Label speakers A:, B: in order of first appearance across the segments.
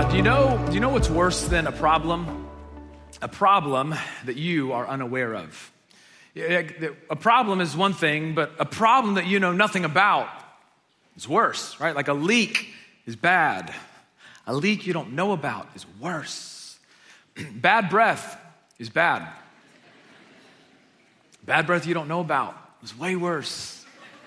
A: Do you know what's worse than a problem? A problem that you are unaware of. A problem is one thing, but a problem that you know nothing about is worse, right? Like a leak is bad. A leak you don't know about is worse. Bad breath is bad. Bad breath you don't know about is way worse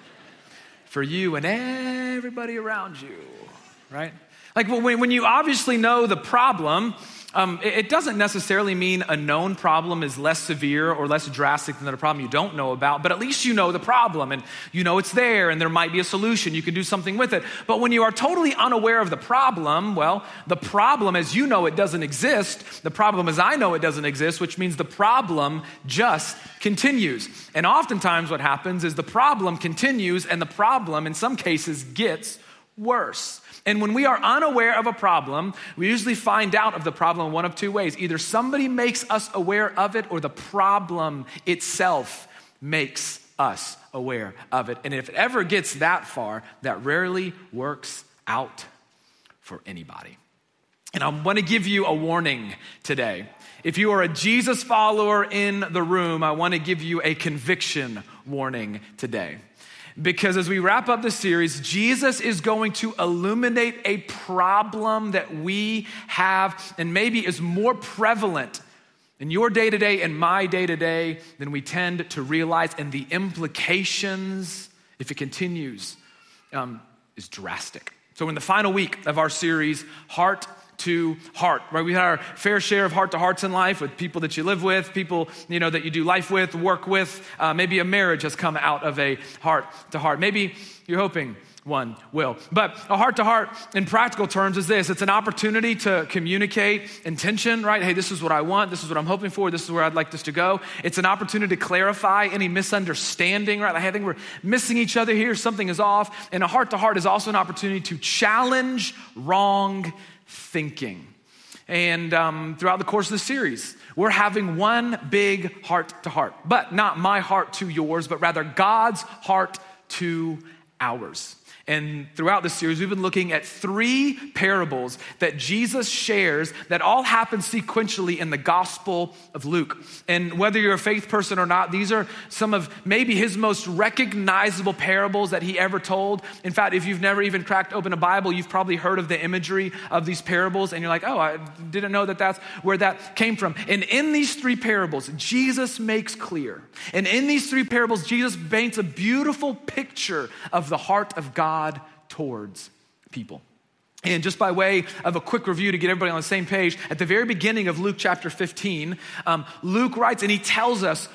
A: for you and everybody around you, right? Like when you obviously know the problem, it doesn't necessarily mean a known problem is less severe or less drastic than a problem you don't know about, but at least you know the problem and you know it's there and there might be a solution. You can do something with it. But when you are totally unaware of the problem, well, the problem as you know it doesn't exist, the problem as I know it doesn't exist, which means the problem just continues. And oftentimes what happens is the problem continues and the problem in some cases gets worse. And when we are unaware of a problem, we usually find out of the problem one of two ways. Either somebody makes us aware of it or the problem itself makes us aware of it. And if it ever gets that far, that rarely works out for anybody. And I want to give you a warning today. If you are a Jesus follower in the room, I want to give you a conviction warning today. Because as we wrap up this series, Jesus is going to illuminate a problem that we have and maybe is more prevalent in your day-to-day and my day-to-day than we tend to realize. And the implications, if it continues, is drastic. So in the final week of our series, Heart to Heart, right? We had our fair share of heart-to-hearts in life with people that you live with, people, that you do life with, work with. Maybe a marriage has come out of a heart-to-heart. Maybe you're hoping one will. But a heart-to-heart in practical terms is this. It's an opportunity to communicate intention, right? Hey, this is what I want. This is what I'm hoping for. This is where I'd like this to go. It's an opportunity to clarify any misunderstanding, right? Like, I think we're missing each other here. Something is off. And a heart-to-heart is also an opportunity to challenge wrong thinking. And throughout the course of the series, we're having one big heart-to-heart, but not my heart to yours, but rather God's heart to ours. And throughout this series, we've been looking at 3 parables that Jesus shares that all happen sequentially in the Gospel of Luke. And whether you're a faith person or not, these are some of maybe his most recognizable parables that he ever told. In fact, if you've never even cracked open a Bible, you've probably heard of the imagery of these parables. And you're like, oh, I didn't know that that's where that came from. And in these 3 parables, Jesus makes clear. And in these 3 parables, Jesus paints a beautiful picture of the heart of God towards people. And just by way of a quick review to get everybody on the same page, at the very beginning of Luke chapter 15, Luke writes and he tells us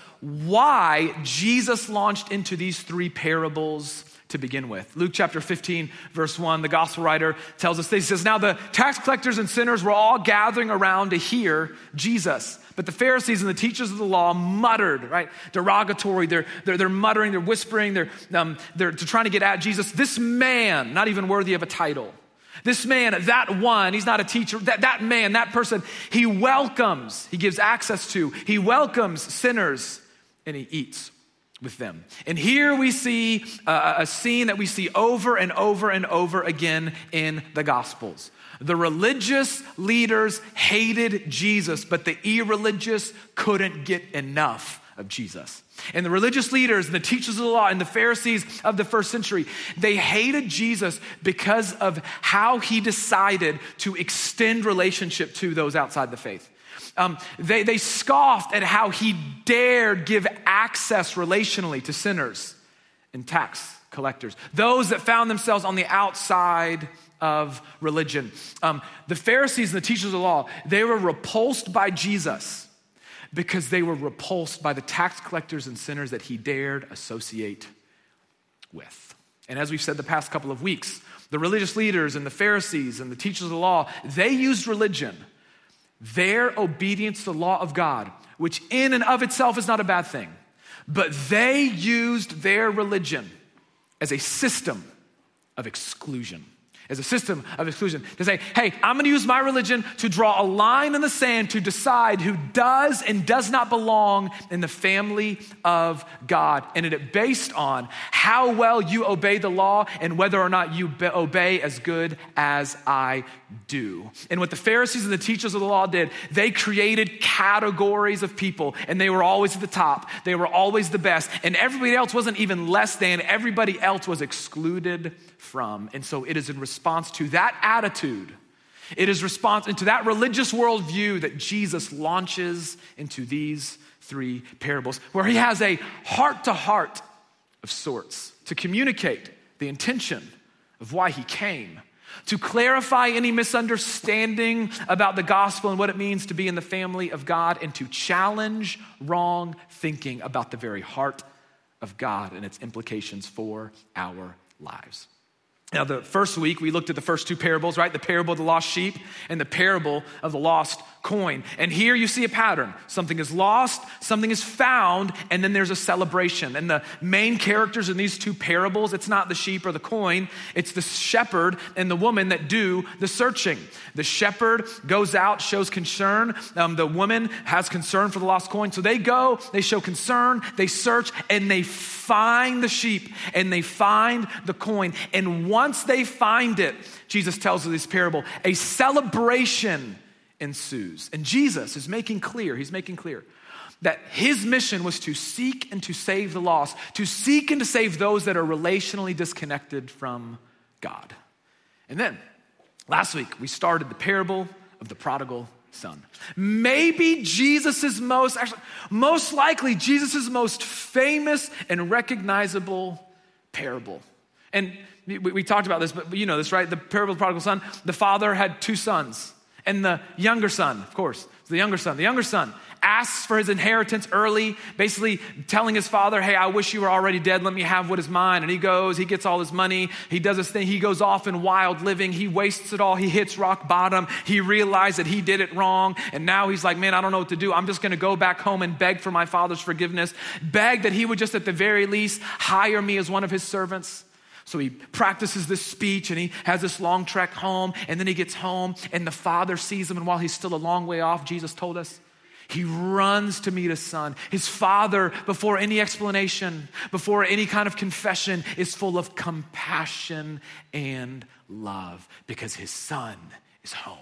A: why Jesus launched into these 3 parables to begin with. Luke chapter 15, verse 1, the gospel writer tells us this. He says, now the tax collectors and sinners were all gathering around to hear Jesus. But the Pharisees and the teachers of the law muttered, right? Derogatory, they're muttering, they're whispering, they're trying to get at Jesus. This man, not even worthy of a title. This man, that one, he's not a teacher. That man, that person, he welcomes, he gives access to, he welcomes sinners and he eats with them. And here we see a scene that we see over and over and over again in the Gospels. The religious leaders hated Jesus, but the irreligious couldn't get enough of Jesus. And the religious leaders and the teachers of the law and the Pharisees of the first century, they hated Jesus because of how he decided to extend relationship to those outside the faith. They scoffed at how he dared give access relationally to sinners and tax collectors, those that found themselves on the outside of religion. The Pharisees and the teachers of the law, they were repulsed by Jesus because they were repulsed by the tax collectors and sinners that he dared associate with. And as we've said the past couple of weeks, the religious leaders and the Pharisees and the teachers of the law, they used religion, their obedience to the law of God, which in and of itself is not a bad thing, but they used their religion as a system of exclusion. as a system of exclusion, to say, hey, I'm gonna use my religion to draw a line in the sand to decide who does and does not belong in the family of God. And it is based on how well you obey the law and whether or not you obey as good as I do. And what the Pharisees and the teachers of the law did, they created categories of people, and they were always at the top. They were always the best, and everybody else wasn't even less than. Everybody else was excluded from. And so it is in response to that attitude, it is response into that religious worldview that Jesus launches into these 3 parables, where he has a heart-to-heart of sorts to communicate the intention of why he came, to clarify any misunderstanding about the gospel and what it means to be in the family of God, and to challenge wrong thinking about the very heart of God and its implications for our lives. Now, the first week, we looked at the first 2 parables, right? The parable of the lost sheep and the parable of the lost coin. And here you see a pattern. Something is lost, something is found, and then there's a celebration. And the main characters in these 2 parables, it's not the sheep or the coin, it's the shepherd and the woman that do the searching. The shepherd goes out, shows concern. The woman has concern for the lost coin. So they go, they show concern, they search, and they find the sheep and they find the coin. And once they find it, Jesus tells us this parable, a celebration ensues. And Jesus is making clear, he's making clear that his mission was to seek and to save the lost, to seek and to save those that are relationally disconnected from God. And then last week, we started the parable of the prodigal son. Maybe most likely Jesus' most famous and recognizable parable. And we talked about this, but you know this, right? The parable of the prodigal son, the father had 2 sons. And the younger son, of course, the younger son asks for his inheritance early, basically telling his father, hey, I wish you were already dead. Let me have what is mine. And he goes, he gets all his money. He does his thing. He goes off in wild living. He wastes it all. He hits rock bottom. He realized that he did it wrong. And now he's like, man, I don't know what to do. I'm just going to go back home and beg for my father's forgiveness. Beg that he would just at the very least hire me as one of his servants. So he practices this speech and he has this long trek home, and then he gets home and the father sees him, and while he's still a long way off, Jesus told us, he runs to meet his son. His father, before any explanation, before any kind of confession, is full of compassion and love because his son is home.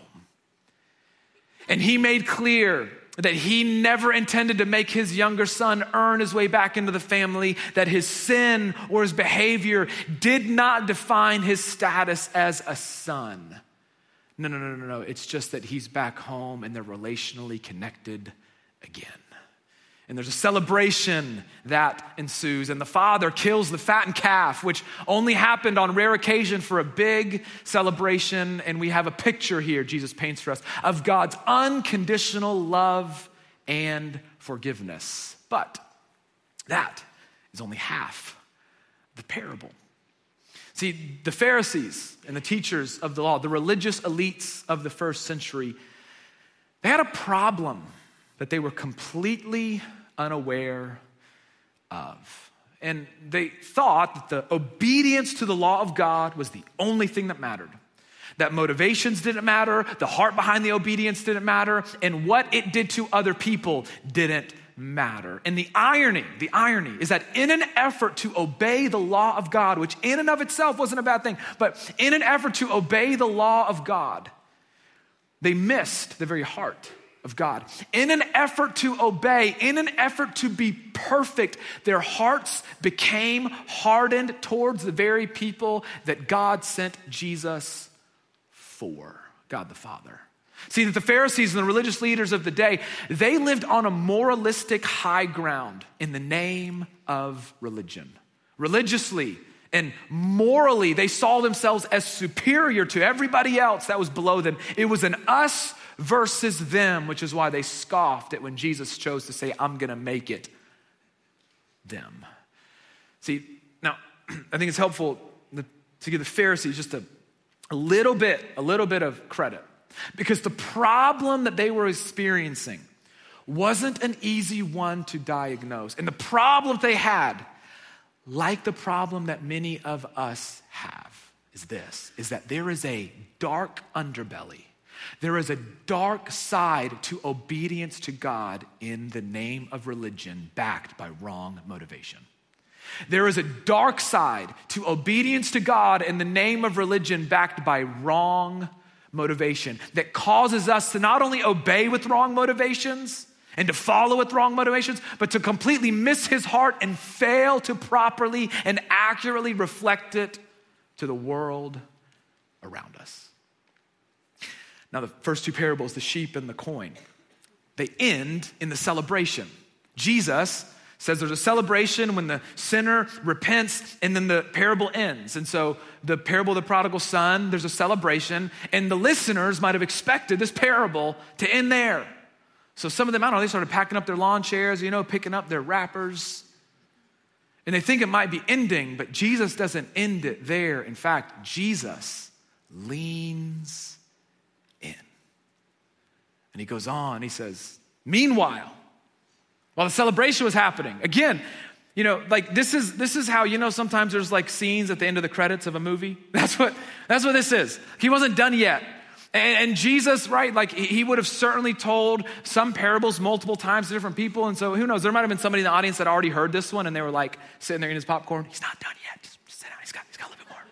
A: And he made clear that he never intended to make his younger son earn his way back into the family, that his sin or his behavior did not define his status as a son. No. It's just that he's back home and they're relationally connected again. And there's a celebration that ensues, and the father kills the fattened calf, which only happened on rare occasion for a big celebration. And we have a picture here Jesus paints for us of God's unconditional love and forgiveness. But that is only half the parable. See, the Pharisees and the teachers of the law, the religious elites of the first century, they had a problem that they were completely unaware of. And they thought that the obedience to the law of God was the only thing that mattered. That motivations didn't matter, the heart behind the obedience didn't matter, and what it did to other people didn't matter. And the irony is that in an effort to obey the law of God, which in and of itself wasn't a bad thing, but in an effort to obey the law of God, they missed the very heart of God. In an effort to obey, in an effort to be perfect, their hearts became hardened towards the very people that God sent Jesus for, God the Father. See, that the Pharisees and the religious leaders of the day, they lived on a moralistic high ground in the name of religion. Religiously and morally, they saw themselves as superior to everybody else that was below them. It was an us versus them, which is why they scoffed at when Jesus chose to say, I'm going to make it them. See, now, I think it's helpful to give the Pharisees just a little bit of credit, because the problem that they were experiencing wasn't an easy one to diagnose. And the problem they had, like the problem that many of us have, is that there is a dark underbelly. There is a dark side to obedience to God in the name of religion backed by wrong motivation. There is a dark side to obedience to God in the name of religion backed by wrong motivation that causes us to not only obey with wrong motivations and to follow with wrong motivations, but to completely miss his heart and fail to properly and accurately reflect it to the world around us. Now, the first two parables, the sheep and the coin, they end in the celebration. Jesus says there's a celebration when the sinner repents, and then the parable ends. And so the parable of the prodigal son, there's a celebration, and the listeners might have expected this parable to end there. So some of them, I don't know, they started packing up their lawn chairs, picking up their wrappers. And they think it might be ending, but Jesus doesn't end it there. In fact, Jesus leans in. And he goes on, he says, meanwhile, while the celebration was happening, again, this is how, sometimes there's like scenes at the end of the credits of a movie. That's what this is. He wasn't done yet. And Jesus, right, like he would have certainly told some parables multiple times to different people. And so who knows, there might have been somebody in the audience that already heard this one and they were like sitting there eating his popcorn. He's not done yet, just sit down, he's got a little bit more.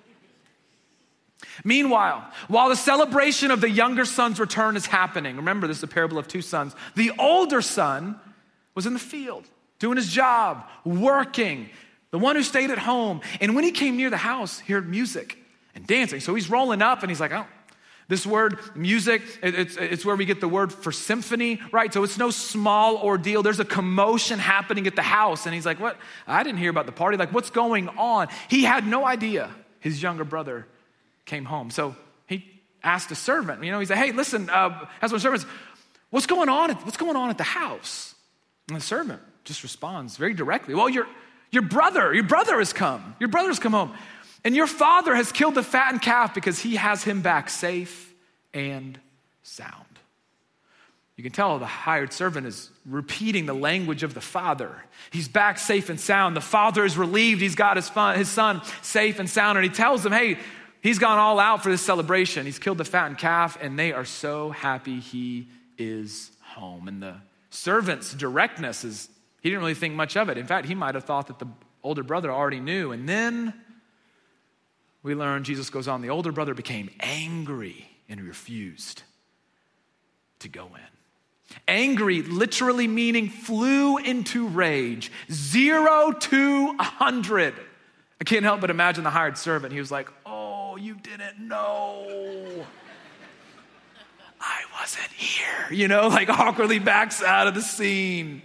A: Meanwhile, while the celebration of the younger son's return is happening, remember this is a parable of two sons, the older son was in the field, doing his job, working, the one who stayed at home. And when he came near the house, he heard music and dancing. So he's rolling up and he's like, oh, this word music, it's where we get the word for symphony, right? So it's no small ordeal. There's a commotion happening at the house. And he's like, what? I didn't hear about the party. Like, what's going on? He had no idea his younger brother came home. So he asked a servant, he's like, hey, listen, as one servant, what's going on at the house? And the servant just responds very directly, well, your brother has come. Your brother's come home. And your father has killed the fattened calf because he has him back safe and sound. You can tell the hired servant is repeating the language of the father. He's back safe and sound. The father is relieved. He's got his son safe and sound. And he tells them, hey, he's gone all out for this celebration. He's killed the fattened calf, and they are so happy he is home. And the servant's directness is, he didn't really think much of it. In fact, he might have thought that the older brother already knew. And then we learn, Jesus goes on, the older brother became angry and refused to go in. Angry, literally meaning flew into rage. 0 to 100. I can't help but imagine the hired servant. He was like, oh, you didn't know. I wasn't here, like awkwardly backs out of the scene.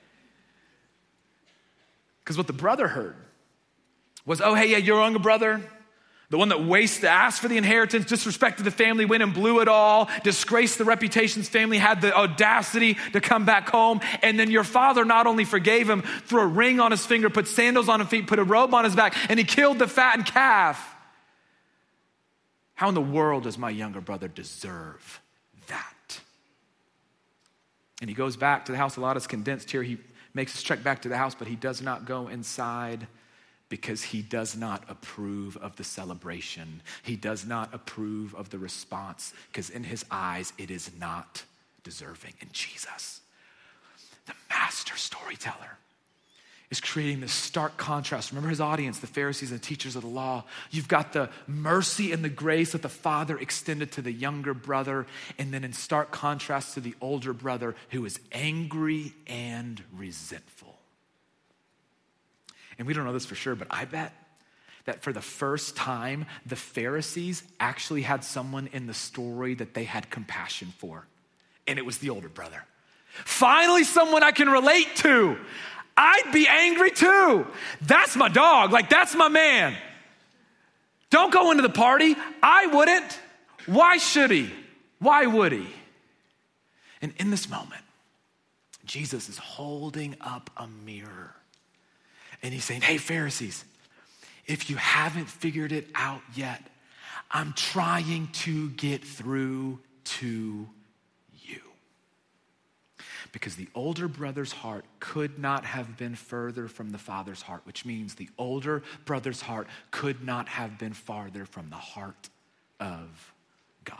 A: Because what the brother heard was, oh, hey, yeah, your younger brother, the one that asked for the inheritance, disrespected the family, went and blew it all, disgraced the reputation his family had, the audacity to come back home. And then your father not only forgave him, threw a ring on his finger, put sandals on his feet, put a robe on his back, and he killed the fattened calf. How in the world does my younger brother deserve that? And he goes back to the house. A lot is condensed here. He makes his trek back to the house, but he does not go inside because he does not approve of the celebration. He does not approve of the response because in his eyes, it is not deserving. And Jesus, the master storyteller, is creating this stark contrast. Remember his audience, the Pharisees and the teachers of the law. You've got the mercy and the grace that the father extended to the younger brother, and then in stark contrast to the older brother who is angry and resentful. And we don't know this for sure, but I bet that for the first time, the Pharisees actually had someone in the story that they had compassion for, and it was the older brother. Finally, someone I can relate to. I'd be angry too. That's my dog. Like, that's my man. Don't go into the party. I wouldn't. Why should he? Why would he? And in this moment, Jesus is holding up a mirror. And he's saying, hey, Pharisees, if you haven't figured it out yet, I'm trying to get through to you. Because the older brother's heart could not have been further from the father's heart, which means the older brother's heart could not have been farther from the heart of God.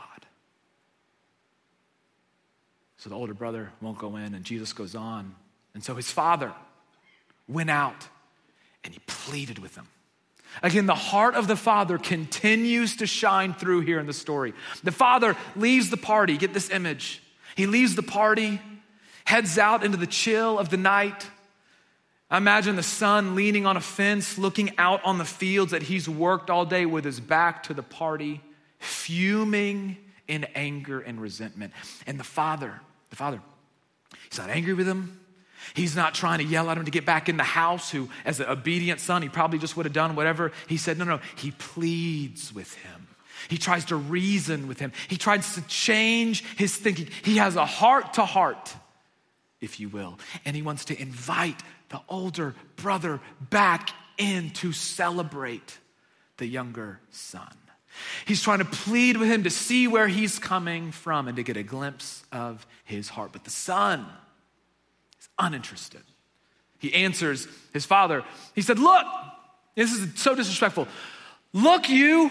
A: So the older brother won't go in, and Jesus goes on. And so his father went out and he pleaded with him. Again, the heart of the father continues to shine through here in the story. The father leaves the party. Get this image. He leaves the party, heads out into the chill of the night. I imagine the son leaning on a fence, looking out on the fields that he's worked all day with his back to the party, fuming in anger and resentment. And the father, he's not angry with him. He's not trying to yell at him to get back in the house, who, as an obedient son, he probably just would have done whatever. He said, no. He pleads with him. He tries to reason with him. He tries to change his thinking. He has a heart to heart, if you will. And he wants to invite the older brother back in to celebrate the younger son. He's trying to plead with him to see where he's coming from and to get a glimpse of his heart. But the son is uninterested. He answers his father. He said, look, this is so disrespectful. Look,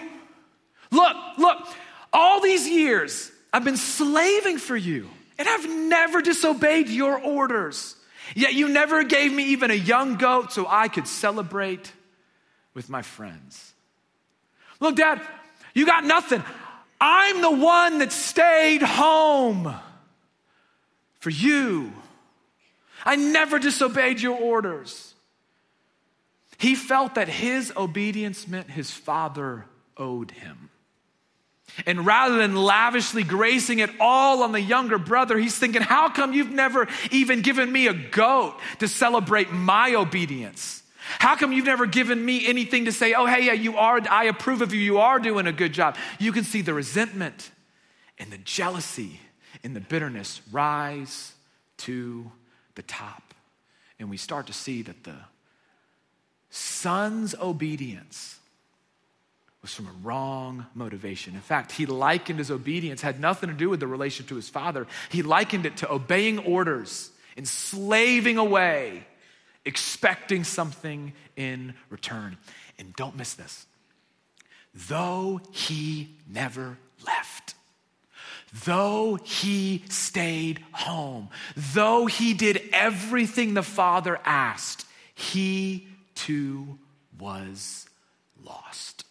A: all these years I've been slaving for you, and I've never disobeyed your orders. Yet you never gave me even a young goat so I could celebrate with my friends. Look, Dad, you got nothing. I'm the one that stayed home for you. I never disobeyed your orders. He felt that his obedience meant his father owed him. And rather than lavishly gracing it all on the younger brother, he's thinking, how come you've never even given me a goat to celebrate my obedience? How come you've never given me anything to say, oh, hey, yeah, I approve of you, you are doing a good job? You can see the resentment and the jealousy and the bitterness rise to the top. And we start to see that the son's obedience was from a wrong motivation. In fact, he likened his obedience, had nothing to do with the relation to his father. He likened it to obeying orders and slaving away, expecting something in return. And don't miss this. Though he never left, though he stayed home, though he did everything the father asked, he too was lost.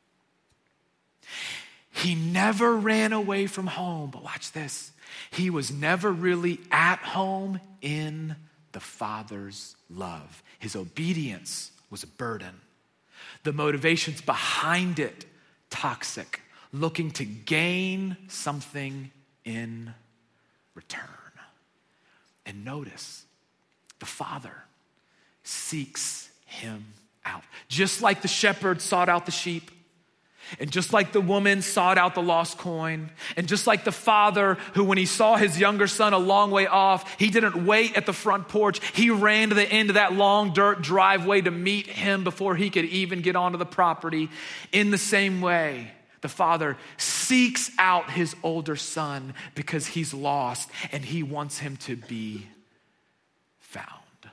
A: He never ran away from home, but watch this. He was never really at home in the Father's love. His obedience was a burden. The motivations behind it, toxic, looking to gain something in return. And notice, the Father seeks him out. Just like the shepherd sought out the sheep, and just like the woman sought out the lost coin, and just like the father who, when he saw his younger son a long way off, he didn't wait at the front porch. He ran to the end of that long dirt driveway to meet him before he could even get onto the property. In the same way, the father seeks out his older son because he's lost and he wants him to be found.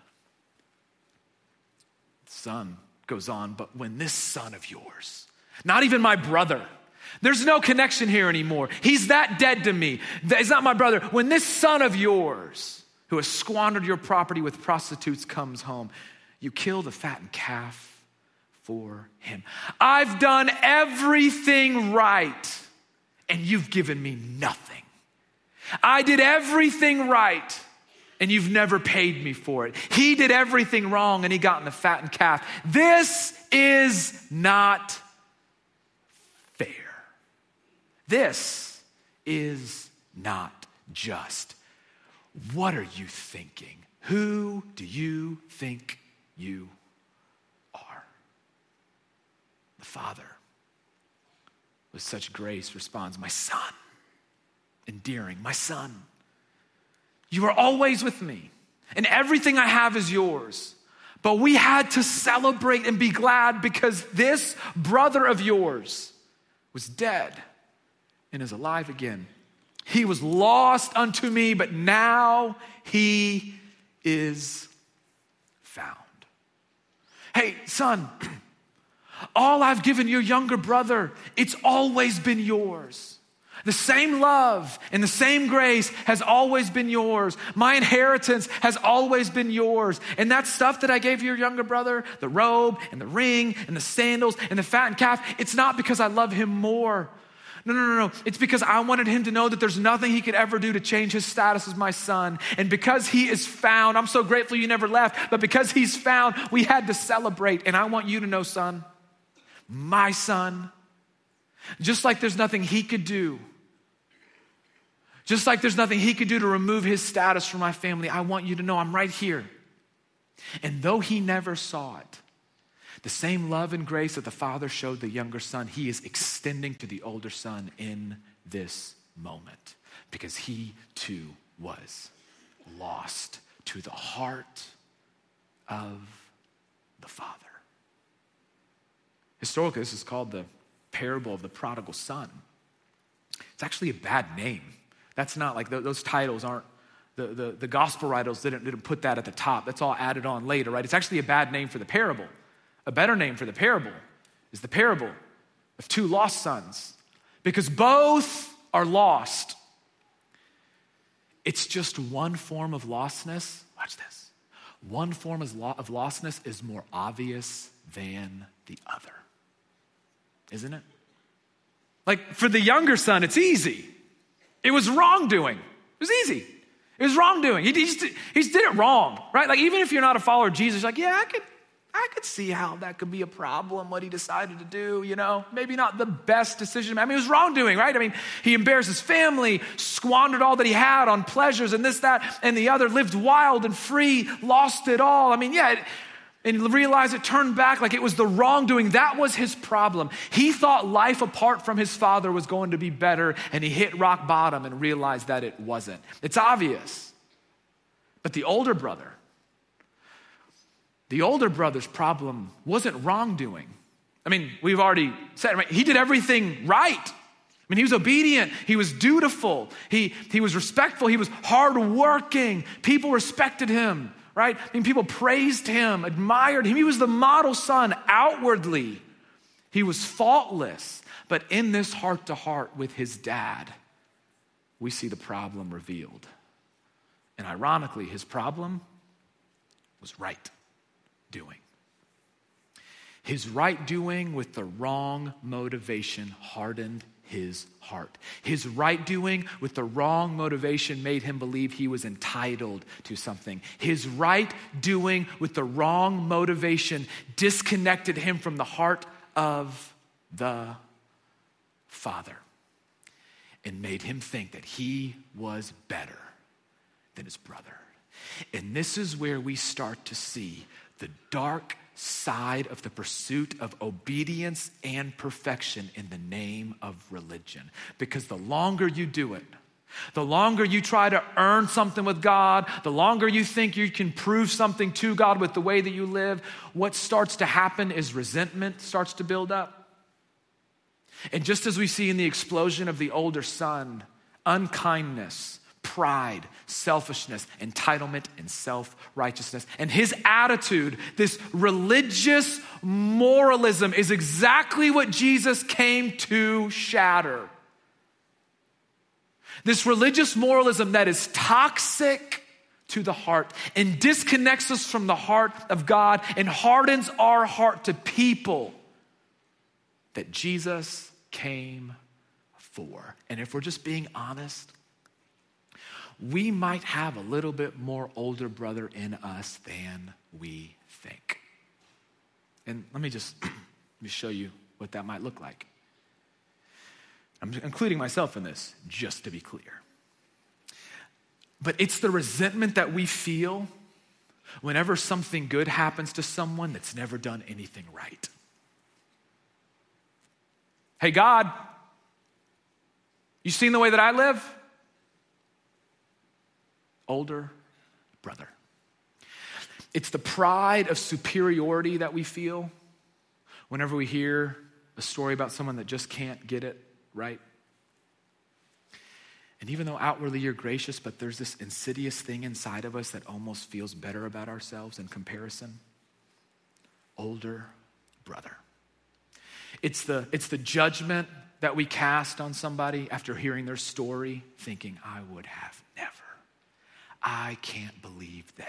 A: The son goes on, but when this son of yours, not even my brother, there's no connection here anymore. He's that dead to me. He's not my brother. When this son of yours, who has squandered your property with prostitutes, comes home, you kill the fattened calf for him. I've done everything right, and you've given me nothing. I did everything right, and you've never paid me for it. He did everything wrong, and he got in the fattened calf. This is not fair. This is not just. What are you thinking? Who do you think you are? The father, with such grace, responds, my son, endearing, my son, you are always with me, and everything I have is yours. But we had to celebrate and be glad because this brother of yours was dead and is alive again. He was lost unto me, but now he is found. Hey, son, all I've given your younger brother, it's always been yours. The same love and the same grace has always been yours. My inheritance has always been yours. And that stuff that I gave your younger brother, the robe and the ring and the sandals and the fattened calf, it's not because I love him more. No. It's because I wanted him to know that there's nothing he could ever do to change his status as my son. And because he is found, I'm so grateful you never left, but because he's found, we had to celebrate. And I want you to know, son, my son, just like there's nothing he could do, just like there's nothing he could do to remove his status from my family, I want you to know I'm right here. And though he never saw it, the same love and grace that the father showed the younger son, he is extending to the older son in this moment, because he too was lost to the heart of the Father. Historically, this is called the parable of the prodigal son. It's actually a bad name. That's not like those titles aren't, the gospel writers didn't put that at the top. That's all added on later, right? It's actually a bad name for the parable. A better name for the parable is the parable of two lost sons, because both are lost. It's just one form of lostness. Watch this. One form of lostness is more obvious than the other. Isn't it? Like for the younger son, it's easy. It was wrongdoing. It was easy. It was wrongdoing. He just did it wrong, right? Like even if you're not a follower of Jesus, like, yeah, I could see how that could be a problem, what he decided to do, maybe not the best decision. I mean, it was wrongdoing, right? I mean, he embarrassed his family, squandered all that he had on pleasures and this, that, and the other, lived wild and free, lost it all. I mean, and realized it, turned back like it was the wrongdoing. That was his problem. He thought life apart from his father was going to be better, and he hit rock bottom and realized that it wasn't. It's obvious. But the older brother's problem wasn't wrongdoing. I mean, we've already said, right? He did everything right. I mean, he was obedient. He was dutiful. He was respectful. He was hardworking. People respected him, right? I mean, people praised him, admired him. He was the model son outwardly. He was faultless. But in this heart-to-heart with his dad, we see the problem revealed. And ironically, his problem was right doing. His right doing with the wrong motivation hardened his heart. His right doing with the wrong motivation made him believe he was entitled to something. His right doing with the wrong motivation disconnected him from the heart of the Father and made him think that he was better than his brother. And this is where we start to see the dark side of the pursuit of obedience and perfection in the name of religion. Because the longer you do it, the longer you try to earn something with God, the longer you think you can prove something to God with the way that you live, what starts to happen is resentment starts to build up. And just as we see in the explosion of the older son, unkindness, pride, selfishness, entitlement, and self-righteousness. And his attitude, this religious moralism, is exactly what Jesus came to shatter. This religious moralism that is toxic to the heart and disconnects us from the heart of God and hardens our heart to people that Jesus came for. And if we're just being honest, we might have a little bit more older brother in us than we think. And let me show you what that might look like. I'm including myself in this, just to be clear. But it's the resentment that we feel whenever something good happens to someone that's never done anything right. Hey, God, you seen the way that I live? Older brother. It's the pride of superiority that we feel whenever we hear a story about someone that just can't get it right. And even though outwardly you're gracious, but there's this insidious thing inside of us that almost feels better about ourselves in comparison. Older brother. It's the judgment that we cast on somebody after hearing their story, thinking, I would have never. I can't believe they.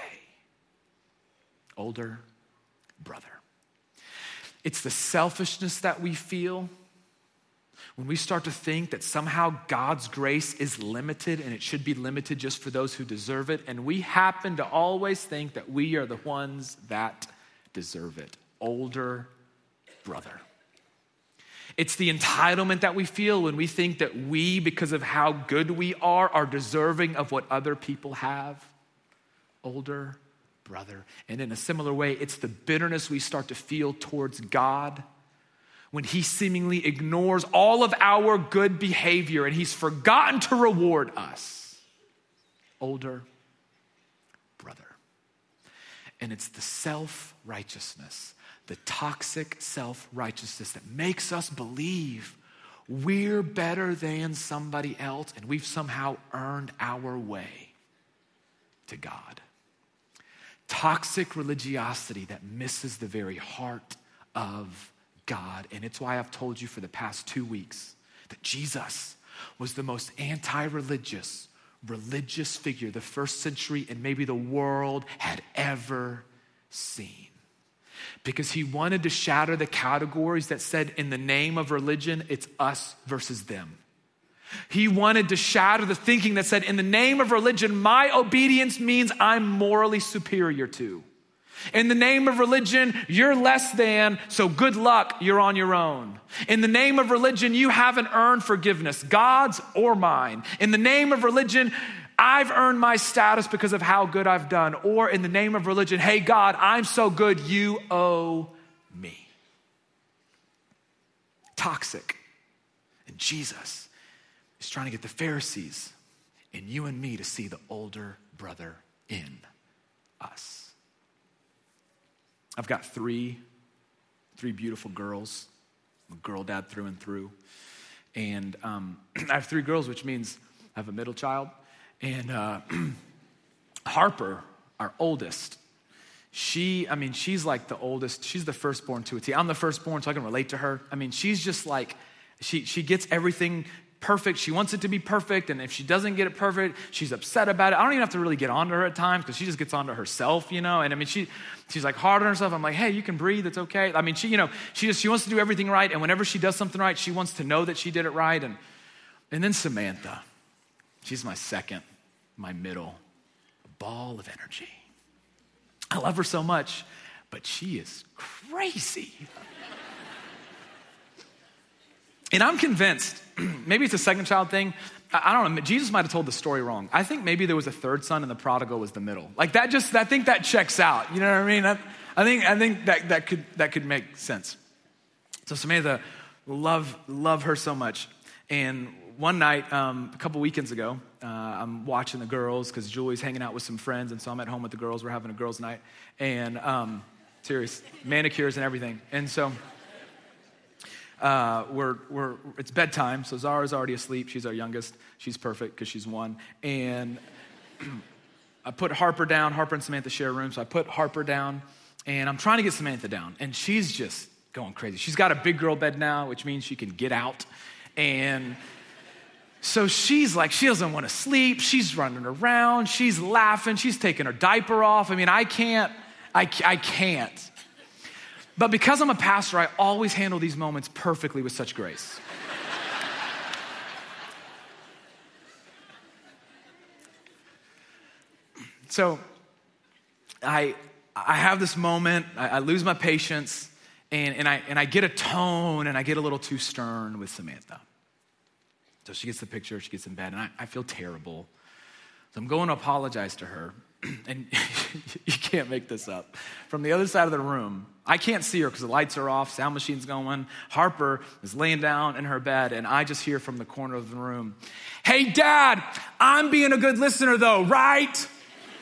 A: Older brother. It's the selfishness that we feel when we start to think that somehow God's grace is limited and it should be limited just for those who deserve it. And we happen to always think that we are the ones that deserve it. Older brother. It's the entitlement that we feel when we think that we, because of how good we are deserving of what other people have. Older brother. And in a similar way, it's the bitterness we start to feel towards God when he seemingly ignores all of our good behavior and he's forgotten to reward us. Older brother. And it's the self-righteousness, the toxic self-righteousness that makes us believe we're better than somebody else and we've somehow earned our way to God. Toxic religiosity that misses the very heart of God. And it's why I've told you for the past 2 weeks that Jesus was the most anti-religious, religious figure the first century and maybe the world had ever seen. Because he wanted to shatter the categories that said in the name of religion, it's us versus them. He wanted to shatter the thinking that said in the name of religion, my obedience means I'm morally superior to. In the name of religion, you're less than, so good luck, you're on your own. In the name of religion, you haven't earned forgiveness, God's or mine. In the name of religion, I've earned my status because of how good I've done. Or in the name of religion, hey God, I'm so good, you owe me. Toxic. And Jesus is trying to get the Pharisees and you and me to see the older brother in us. I've got three beautiful girls. I'm a girl dad through and through. And I have 3 girls, which means I have a middle child. And Harper, our oldest, she's like the oldest. She's the firstborn to a T. I'm the firstborn, so I can relate to her. I mean, she's just like, she gets everything perfect. She wants it to be perfect. And if she doesn't get it perfect, she's upset about it. I don't even have to really get on to her at times because she just gets on to herself, you know? And I mean, she's like hard on herself. I'm like, hey, you can breathe. It's okay. I mean, she wants to do everything right. And whenever she does something right, she wants to know that she did it right. And then Samantha, she's my second, my middle, a ball of energy. I love her so much, but she is crazy. And I'm convinced, maybe it's a second child thing. I don't know. Jesus might have told the story wrong. I think maybe there was a third son and the prodigal was the middle. Like I think that checks out. You know what I mean? I think that could make sense. So Samantha, love her so much. And one night, a couple weekends ago, I'm watching the girls because Julie's hanging out with some friends. And so I'm at home with the girls. We're having a girls' night. And serious, manicures and everything. And so it's bedtime, so Zara's already asleep. She's our youngest. She's perfect because she's 1. And I put Harper down. Harper and Samantha share a room, so I put Harper down, and I'm trying to get Samantha down, and she's just going crazy. She's got a big girl bed now, which means she can get out, and so she's like, she doesn't want to sleep. She's running around. She's laughing. She's taking her diaper off. I mean, I can't. But because I'm a pastor, I always handle these moments perfectly with such grace. So I have this moment, I lose my patience, and I get a tone, and I get a little too stern with Samantha. So she gets the picture, she gets in bed, and I feel terrible. So I'm going to apologize to her. And you can't make this up. From the other side of the room, I can't see her because the lights are off, sound machine's going. Harper is laying down in her bed, and I just hear from the corner of the room, hey, Dad, I'm being a good listener though, right?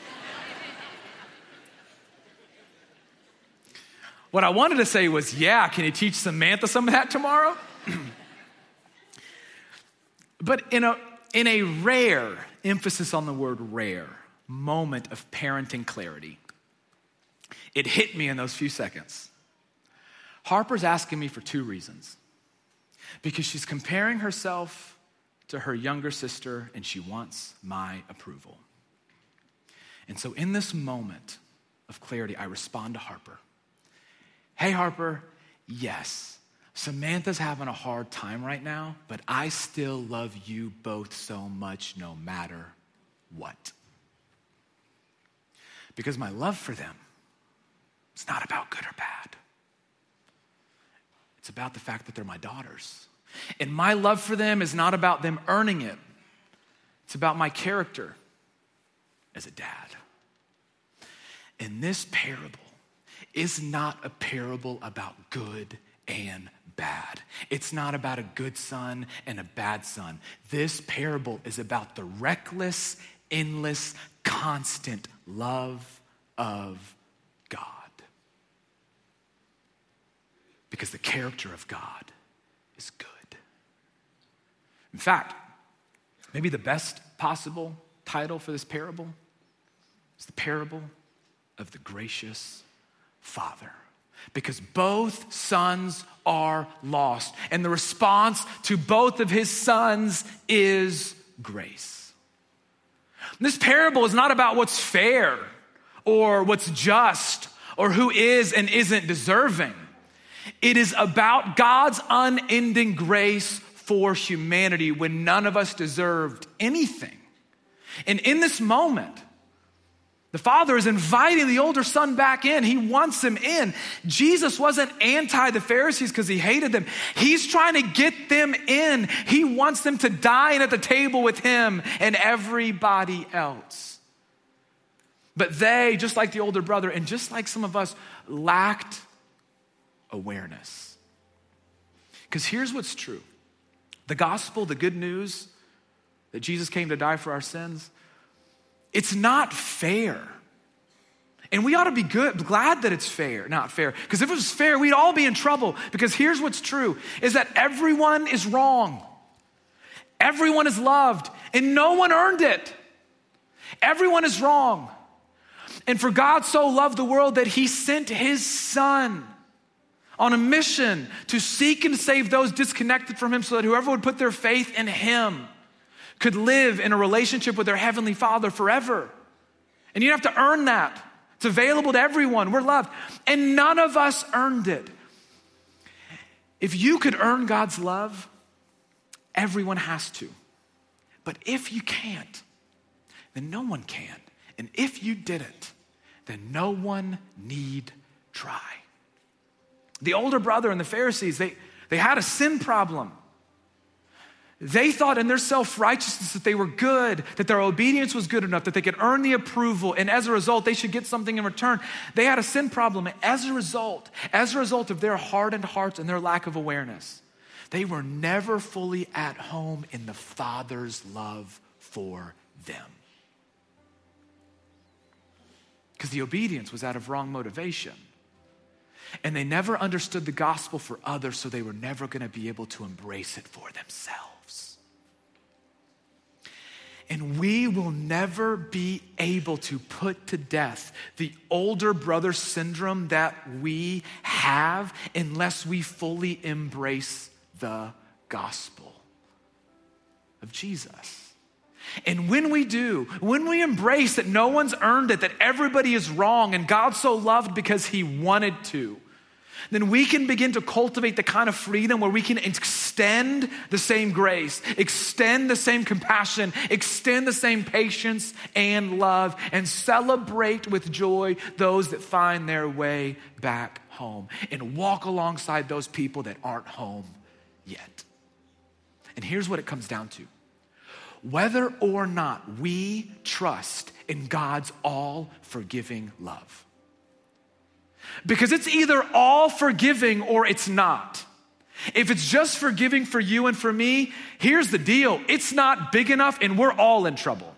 A: What I wanted to say was, yeah, can you teach Samantha some of that tomorrow? But in in a rare, emphasis on the word rare, moment of parenting clarity, it hit me in those few seconds. Harper's asking me for two reasons. Because she's comparing herself to her younger sister and she wants my approval. And so in this moment of clarity, I respond to Harper. Hey, Harper, yes, Samantha's having a hard time right now, but I still love you both so much no matter what. Because my love for them, it's not about good or bad. It's about the fact that they're my daughters. And my love for them is not about them earning it. It's about my character as a dad. And this parable is not a parable about good and bad. It's not about a good son and a bad son. This parable is about the reckless, endless, constant love of God. Because the character of God is good. In fact, maybe the best possible title for this parable is the parable of the gracious Father. Because both sons are lost. And the response to both of his sons is grace. This parable is not about what's fair or what's just or who is and isn't deserving. It is about God's unending grace for humanity when none of us deserved anything. And in this moment, the father is inviting the older son back in. He wants him in. Jesus wasn't anti the Pharisees because he hated them. He's trying to get them in. He wants them to dine at the table with him and everybody else. But they, just like the older brother and just like some of us, lacked awareness. Because here's what's true. The gospel, the good news that Jesus came to die for our sins, it's not fair. And we ought to be glad that it's fair, not fair. Because if it was fair, we'd all be in trouble. Because here's what's true, is that everyone is wrong. Everyone is loved, and no one earned it. Everyone is wrong. And for God so loved the world that he sent his son on a mission to seek and save those disconnected from him so that whoever would put their faith in him could live in a relationship with their heavenly Father forever. And you don't have to earn that. It's available to everyone. We're loved. And none of us earned it. If you could earn God's love, everyone has to. But if you can't, then no one can. And if you didn't, then no one need try. The older brother and the Pharisees, they had a sin problem. They thought in their self-righteousness that they were good, that their obedience was good enough, that they could earn the approval, and as a result, they should get something in return. They had a sin problem, and as a result of their hardened hearts and their lack of awareness, they were never fully at home in the Father's love for them. Because the obedience was out of wrong motivation. And they never understood the gospel for others, so they were never going to be able to embrace it for themselves. And we will never be able to put to death the older brother syndrome that we have unless we fully embrace the gospel of Jesus. And when we do, when we embrace that no one's earned it, that everybody is wrong and God so loved because he wanted to, then we can begin to cultivate the kind of freedom where we can extend the same grace, extend the same compassion, extend the same patience and love, and celebrate with joy those that find their way back home and walk alongside those people that aren't home yet. And here's what it comes down to. Whether or not we trust in God's all-forgiving love. Because it's either all forgiving or it's not. If it's just forgiving for you and for me, here's the deal. It's not big enough and we're all in trouble.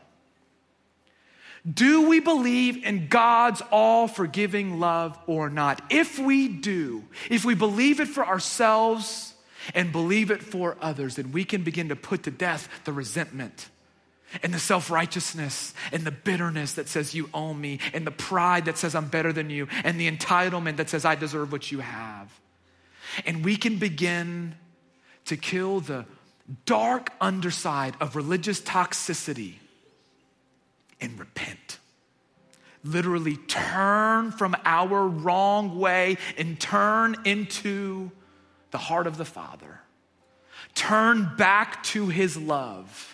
A: Do we believe in God's all-forgiving love or not? If we do, if we believe it for ourselves, and believe it for others, then we can begin to put to death the resentment and the self-righteousness and the bitterness that says you own me, and the pride that says I'm better than you, and the entitlement that says I deserve what you have. And we can begin to kill the dark underside of religious toxicity and repent. Literally turn from our wrong way and turn into the heart of the Father. Turn back to his love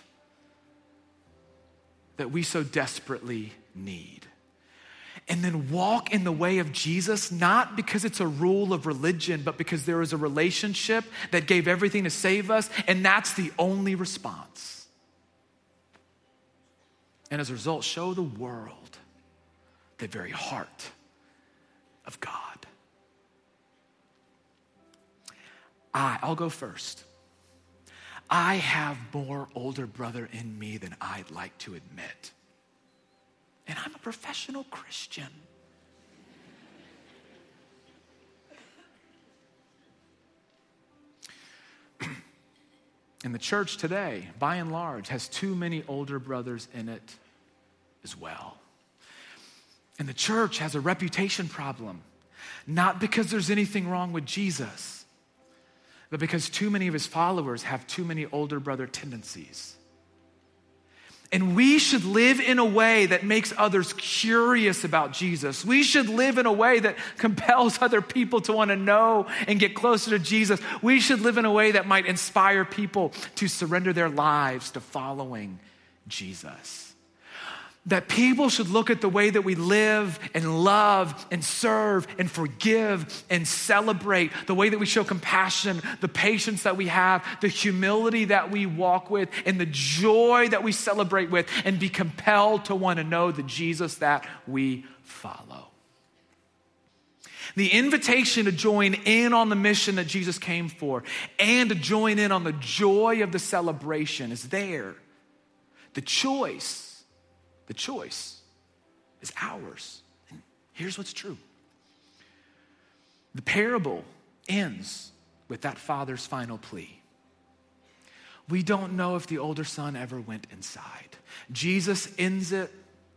A: that we so desperately need. And then walk in the way of Jesus, not because it's a rule of religion, but because there is a relationship that gave everything to save us, and that's the only response. And as a result, show the world the very heart of God. I'll go first. I have more older brother in me than I'd like to admit. And I'm a professional Christian. And the church today, by and large, has too many older brothers in it as well. And the church has a reputation problem, not because there's anything wrong with Jesus, but because too many of his followers have too many older brother tendencies. And we should live in a way that makes others curious about Jesus. We should live in a way that compels other people to want to know and get closer to Jesus. We should live in a way that might inspire people to surrender their lives to following Jesus. That people should look at the way that we live and love and serve and forgive and celebrate, the way that we show compassion, the patience that we have, the humility that we walk with, and the joy that we celebrate with, and be compelled to want to know the Jesus that we follow. The invitation to join in on the mission that Jesus came for and to join in on the joy of the celebration is there. The choice is ours. And here's what's true. The parable ends with that father's final plea. We don't know if the older son ever went inside. Jesus ends it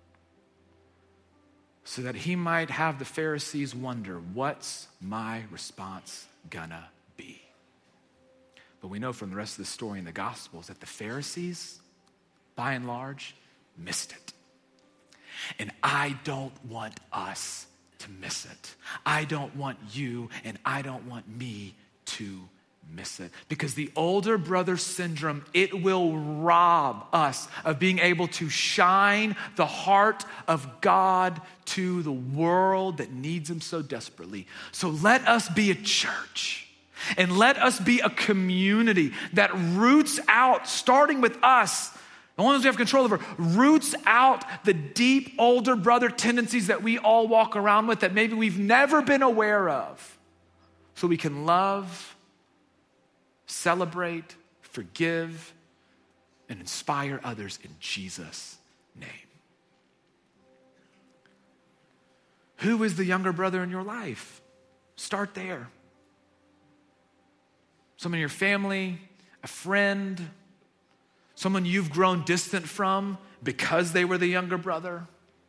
A: so that he might have the Pharisees wonder, what's my response gonna be? But we know from the rest of the story in the Gospels that the Pharisees, by and large, missed it. And I don't want us to miss it. I don't want you and I don't want me to miss it. Because the older brother syndrome, it will rob us of being able to shine the heart of God to the world that needs him so desperately. So let us be a church. And let us be a community that roots out, starting with us, the ones we have control over, roots out the deep older brother tendencies that we all walk around with that maybe we've never been aware of. So we can love, celebrate, forgive, and inspire others in Jesus' name. Who is the younger brother in your life? Start there. Someone in your family, a friend, someone you've grown distant from because they were the younger brother.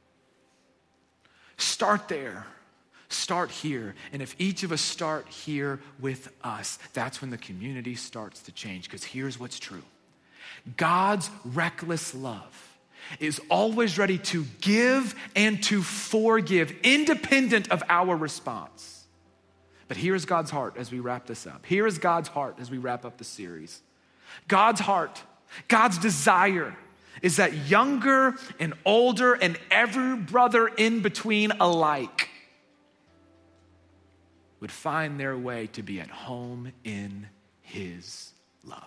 A: Start there. Start here. And if each of us start here with us, that's when the community starts to change. Because here's what's true. God's reckless love is always ready to give and to forgive, independent of our response. But here's God's heart as we wrap this up. Here is God's heart as we wrap up the series. God's heart, God's desire is that younger and older and every brother in between alike would find their way to be at home in his love.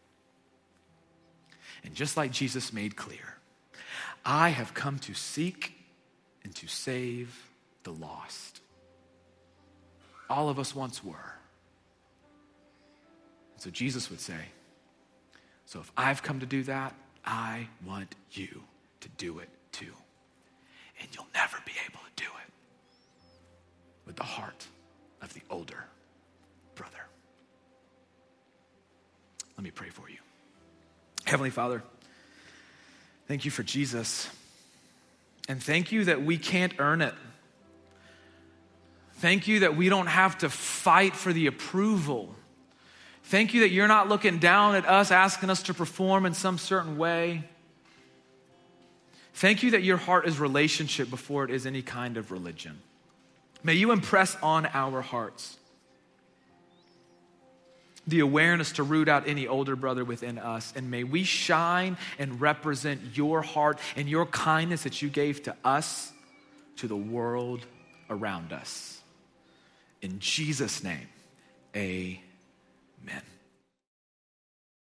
A: And just like Jesus made clear, I have come to seek and to save the lost. All of us once were. And so Jesus would say, so if I've come to do that, I want you to do it too. And you'll never be able to do it with the heart of the older brother. Let me pray for you. Heavenly Father, thank you for Jesus. And thank you that we can't earn it. Thank you that we don't have to fight for the approval. Thank you that you're not looking down at us, asking us to perform in some certain way. Thank you that your heart is relationship before it is any kind of religion. May you impress on our hearts the awareness to root out any older brother within us. And may we shine and represent your heart and your kindness that you gave to us, to the world around us. In Jesus' name, amen.